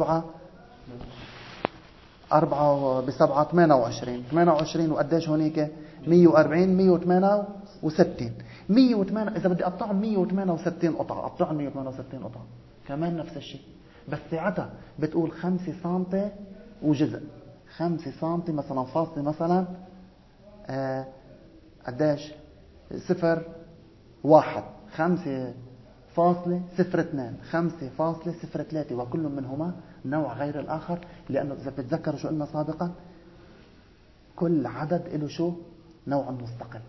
A: 4 ب7 28 28 وقديش هونيك؟ 140 168 108. إذا بدي أقطعهم 168 قطعة، أقطعهم 168 قطعة كمان نفس الشيء. بس ساعتها بتقول 5 سنتي وجزء، 5 سنتي مثلا فاصلة مثلا قديش؟ 0.1 5.02 5.03، وكل منهما نوع غير الآخر. لأنه إذا بتتذكروا شو قلنا سابقا، كل عدد له شو؟ نوع مستقل.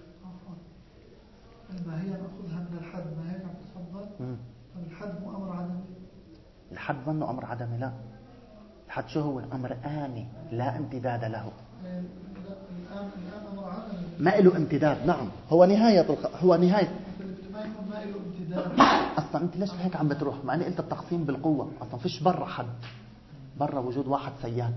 B: ما هي نأخذها من الحد، ما هيك عم تتفضل. الحد مو أمر عدمي.
A: الحد ظنه أمر عدمي، لا. الحد شو هو؟ أمر آني لا امتداد له.
B: الآن أمر عدمي
A: ما له امتداد. نعم، هو نهاية هو نهاية.
B: ما يكون ما له امتداد.
A: أصلا أنت ليش هيك عم بتروح؟ ما أنا قلت التقسيم بالقوة. أصلا فيش برا حد، برا وجود واحد سيان.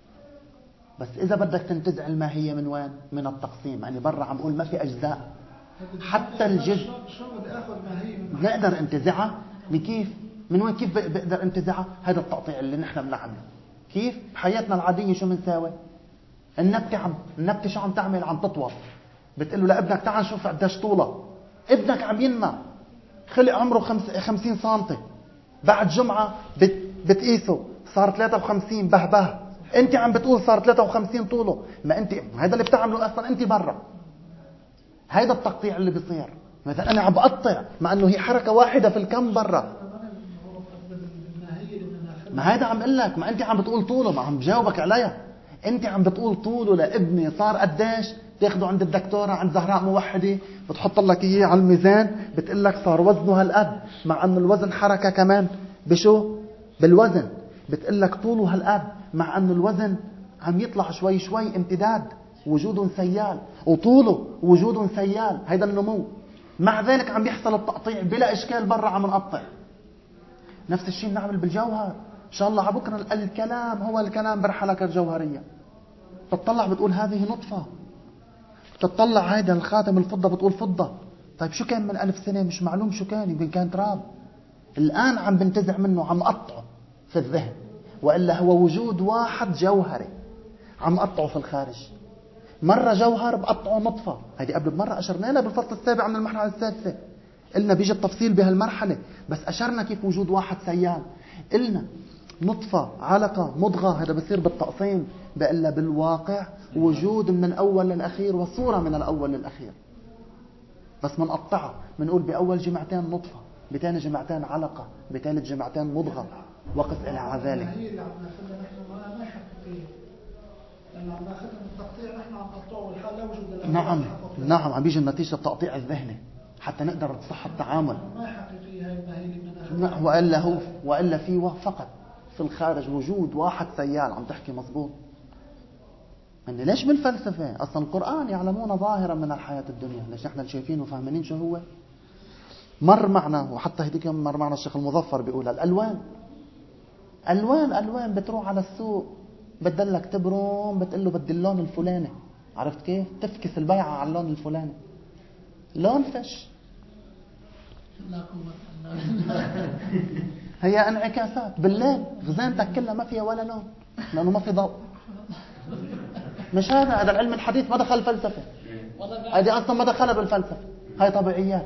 A: بس إذا بدك تنتزع الماهية من وين؟ من التقسيم. يعني برا عم بقول ما في أجزاء، حتى الجزء
B: شو بدي اخذ ما هي من
A: نقدر انتزعها. من كيف؟ من وين كيف بقدر انتزعها؟ هذا التقطيع اللي نحن بنعمله. كيف بحياتنا العاديه شو بنساوي؟ النبتة شو عم تعمل؟ عم تطول. بتقول له لابنك تعال شوف قديش طوله. ابنك عم ينمى، خلق عمره 50 سم، بعد جمعه بتقيسه صار 53 بهبه. انت عم بتقول صار 53 طوله. ما انت هذا اللي بتعمله اصلا انت برا. هذا التقطيع اللي بيصير. مثلا انا عم بقطع مع انه هي حركه واحده في الكم برا. ما هذا عم اقول لك، ما انت عم بتقول طوله، ما عم بجاوبك عليها. انت عم بتقول طوله لابني صار قديش، تاخده عند الدكتوره عند زهراء موحده بتحط لك اياه على الميزان، بتقول لك صار وزنه هالقد، مع انه الوزن حركه كمان بشو؟ بالوزن. بتقول لك طوله هالقد، مع انه الوزن عم يطلع شوي شوي امتداد، وجود سيال، وطوله وجود سيال، هيدا النمو. مع ذلك عم يحصل التقطيع بلا اشكال برا عم نقطع. نفس الشيء بنعمل بالجوهر. ان شاء الله عبكره الكلام هو الكلام برحلك الجوهريه. تطلع بتقول هذه نطفه، تطلع هيدا الخاتم الفضه بتقول فضه. طيب شو كان من 1000 سنه؟ مش معلوم شو كان، يمكن كان تراب. الان عم بنتزع منه، عم قطعه في الذهن، والا هو وجود واحد جوهري عم قطعه في الخارج. مره جوهر بقطعه نطفه، هذه قبل بمره اشرنا لها بالفصل السابع من المرحله السادسه. قلنا بيجي التفصيل بهالمرحله، بس اشرنا كيف وجود واحد سيال. قلنا نطفه، علقه، مضغه، هذا بصير بالتقسيم. بقلنا بالواقع وجود من الاول للاخير وصوره من الاول للاخير. بس منقطعها، بنقول باول جمعتين نطفه، بثاني جمعتين علقه، بثالث جمعتين مضغه، وقف الى على ذلك.
B: هي اللي عم ناخذها نحن ما حقيقيه، لان عم ناخذها من التقطيع نحن عم نقطعه والحال لا وجود له.
A: نعم عم بيجي النتيجه التقطيع الذهني حتى نقدر نصح التعامل.
B: ما حقيقيه هاي ما هي اللي بناخذها.
A: والا في فقط في الخارج وجود واحد سيال. عم تحكي مزبوط. ان ليش بالفلسفه اصلا القران يعلمون ظاهرا من الحياه الدنيا، ليش نحن شايفين وفاهمين شو هو؟ مر معنا، وحتى هديك مر معنا الشيخ المظفر بيقول الالوان الوان بتروح على السوق بدلك تبرم، بتقول له بدي اللون الفلاني. عرفت كيف؟ تفكس البيعه على اللون الفلاني. لون فش. هي انعكاسات. بالليل غزانتك كلها ما فيها ولا لون لانه ما في ضوء. مش هذا العلم الحديث ما دخل الفلسفه. هذه اصلا ما دخلها بالفلسفه، هاي طبيعيات.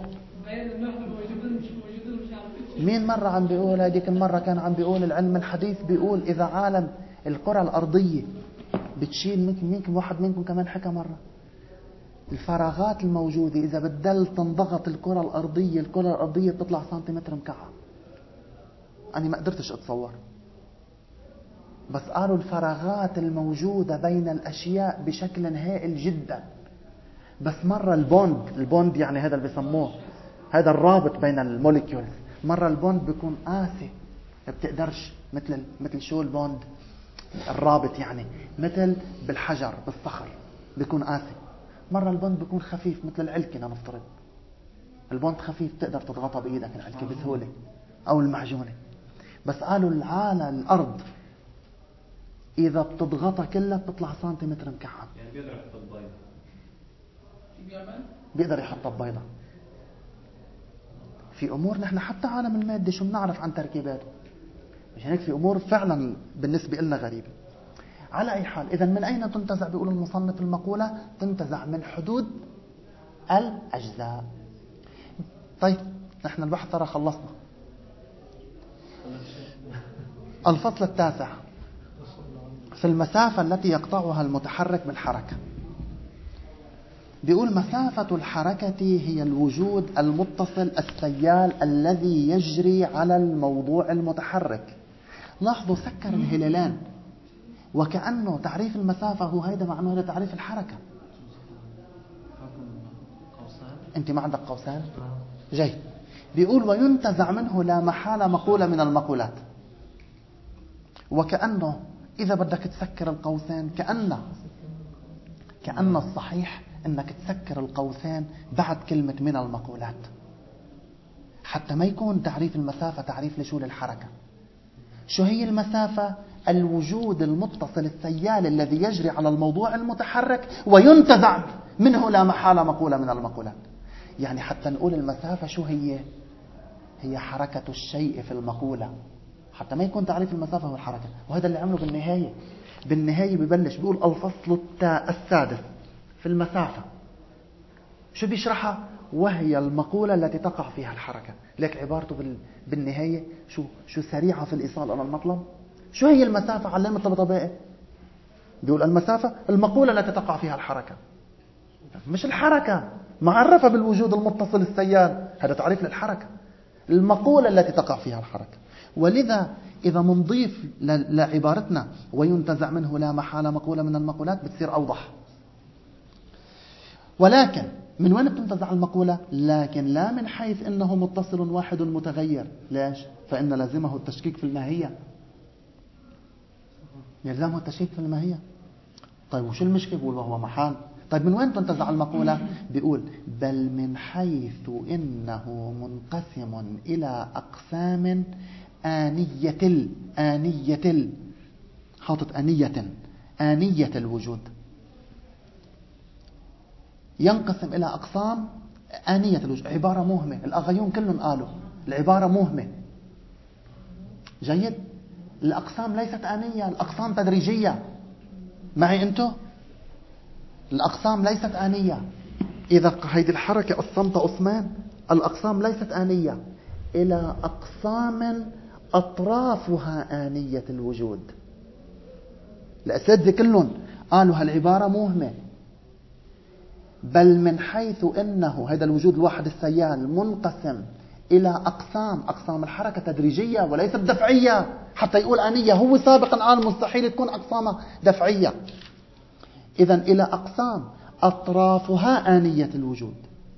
A: مين مرة عم بيقول؟ هذيك المرة كان عم بيقول العلم الحديث بيقول إذا عالم الكرة الأرضية بتشيل ممكن واحد منكم كمان حكى مرة الفراغات الموجودة إذا بدل تنضغط الكرة الأرضية بتطلع سنتيمتر مكعب. أنا ما قدرتش أتصور، بس قالوا الفراغات الموجودة بين الأشياء بشكل هائل جدا. بس مرة البوند يعني هذا اللي بيسموه هذا الرابط بين الموليكيولز، مرة البوند بيكون قاسي بتقدرش مثل شو البوند الرابط يعني مثل بالحجر بالصخر بيكون قاسي. مرة البوند بيكون خفيف مثل العلكة. نفترض البوند خفيف تقدر تضغطها بإيدك العلكة بسهولة أو المعجونة. بس قالوا الأرض إذا بتضغطها كلها بتطلع سنتيمتر مكعب.
C: يعني بيقدر يحط البيضة.
A: بيقدر يحط البيضة. في أمور نحن حتى عالم المادة شو بنعرف عن تركيباته، مش هيك في أمور فعلا بالنسبة لنا غريبة. على أي حال، إذا من أين تنتزع؟ بيقول المصنف المقولة تنتزع من حدود الأجزاء. طيب نحن البحث ترى خلصنا. الفصل التاسع في المسافة التي يقطعها المتحرك بالحركة. بيقول مسافة الحركة هي الوجود المتصل السيال الذي يجري على الموضوع المتحرك. لاحظوا سكر الهلالان وكأنه تعريف المسافة هو هيدا، مع أنه هذا تعريف الحركة. أنت ما عندك قوسان؟ جيد. بيقول وينتزع منه لا محالة مقولة من المقولات. وكأنه إذا بدك تسكر القوسين كأن الصحيح أنك تسكر القوسين بعد كلمة من المقولات، حتى ما يكون تعريف المسافة تعريف لشو للحركة. شو هي المسافة؟ الوجود المتصل السيال الذي يجري على الموضوع المتحرك وينتزع منه لا محالة مقولة من المقولات. يعني حتى نقول المسافة شو هي؟ هي حركة الشيء في المقولة، حتى ما يكون تعريف المسافة هو الحركة. وهذا اللي عمله بالنهاية. بالنهاية ببلش بيقول الفصل السادس في المسافة. شو بيشرحها؟ وهي المقولة التي تقع فيها الحركة. لك عبارته بالنهاية شو سريعة في الإيصال إلى المطلب. شو هي المسافة؟ علامة الطبيعي بيقول المسافة المقولة التي تقع فيها الحركة، مش الحركة معرفة بالوجود المتصل السيال، هذا تعريف للحركة. المقولة التي تقع فيها الحركة. ولذا إذا منضيف لعبارتنا وينتزع منه لا محالة مقولة من المقولات بتصير أوضح. ولكن من وين بتنتزع المقولة؟ لكن لا من حيث إنه متصل واحد متغير. ليش؟ فإن لازمه التشكيك في الماهية. يلزمه التشكيك في الماهية. طيب وش المشكلة؟ بيقول وهو محال. طيب من وين تنتزع المقولة؟ بيقول بل من حيث إنه منقسم إلى أقسام آنية حاطط آنية الوجود. ينقسم إلى أقسام آنية الوجود. عبارة موهمة. الأغيون كلهم قالوا العبارة موهمة. جيد. الأقسام ليست آنية، الأقسام تدريجية. معي أنتو؟ الأقسام ليست آنية. إذا هيدي الحركة قسمتها قسمان، الأقسام ليست آنية، إلى أقسام أطرافها آنية الوجود. الأساتذة كلهم قالوا هالعبارة موهمة. بل من حيث إنه هذا الوجود الواحد السيال منقسم إلى أقسام الحركة تدريجية وليست دفعية. حتى يقول آنية، هو سابقا قال مستحيل تكون أقسامها دفعية. إذن إلى أقسام أطرافها آنية الوجود.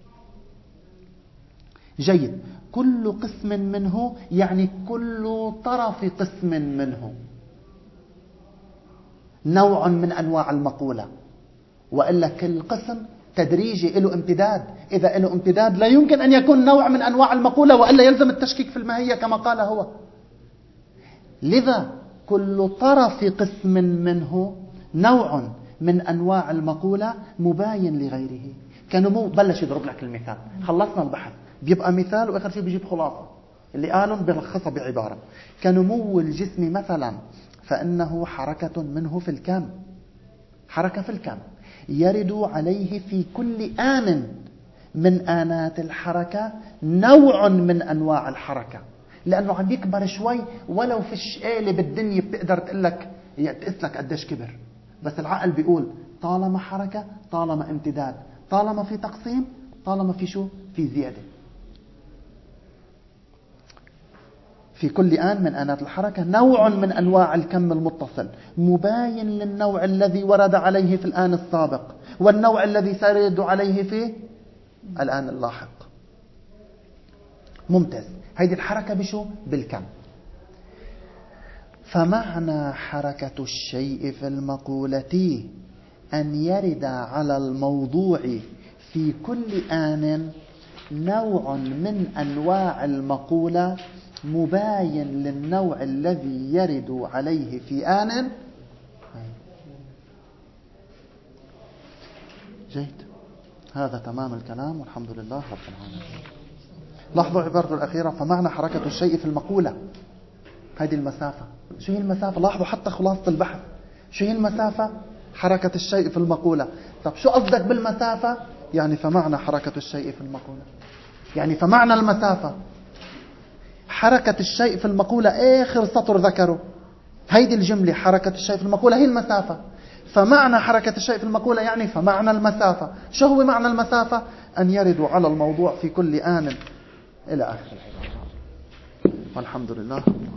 A: جيد. كل قسم منه يعني كل طرف قسم منه نوع من أنواع المقولة. وإلا كل قسم تدريجي له امتداد. إذا له امتداد لا يمكن أن يكون نوع من أنواع المقولة، وإلا يلزم التشكيك في الماهية كما قال هو. لذا كل طرف قسم منه نوع من أنواع المقولة مباين لغيره. كنمو. بلش يضرب لك المثال. خلصنا البحث، بيبقى مثال وآخر شيء بيجيب خلاصة اللي قالوا بلخصها بعبارة. كنمو الجسم مثلا فإنه حركة منه في الكم. حركة في الكم يرد عليه في كل آن من آنات الحركة نوع من أنواع الحركة. لأنه عم يكبر شوي، ولو في الشقالة بالدنيا بتقدر تقيس لك قديش كبر. بس العقل بيقول طالما حركة، طالما امتداد، طالما في تقسيم، طالما في شو؟ في زيادة. في كل آن من آنات الحركة نوع من أنواع الكم المتصل مباين للنوع الذي ورد عليه في الآن السابق والنوع الذي سيرد عليه في الآن اللاحق. ممتاز. هذه الحركة بشو؟ بالكم. فمعنى حركة الشيء في المقولة أن يرد على الموضوع في كل آن نوع من أنواع المقولة مباين للنوع الذي يرد عليه في آن. جيد. هذا تمام الكلام والحمد لله رب العالمين. لاحظوا عبارته الأخيرة فمعنى حركة الشيء في المقولة. هذه المسافة. شو هي المسافة؟ لاحظوا حتى خلاصة البحث. شو هي المسافة؟ حركة الشيء في المقولة. طب شو قصدك بالمسافة؟ يعني فمعنى حركة الشيء في المقولة، يعني فمعنى المسافة حركة الشيء في المقولة. آخر سطر ذكره هيدي الجملة حركة الشيء في المقولة هي المسافة. فمعنى حركة الشيء في المقولة يعني فمعنى المسافة. شو هو معنى المسافة؟ أن يرد على الموضوع في كل آن إلى آخر العبارة. والحمد لله.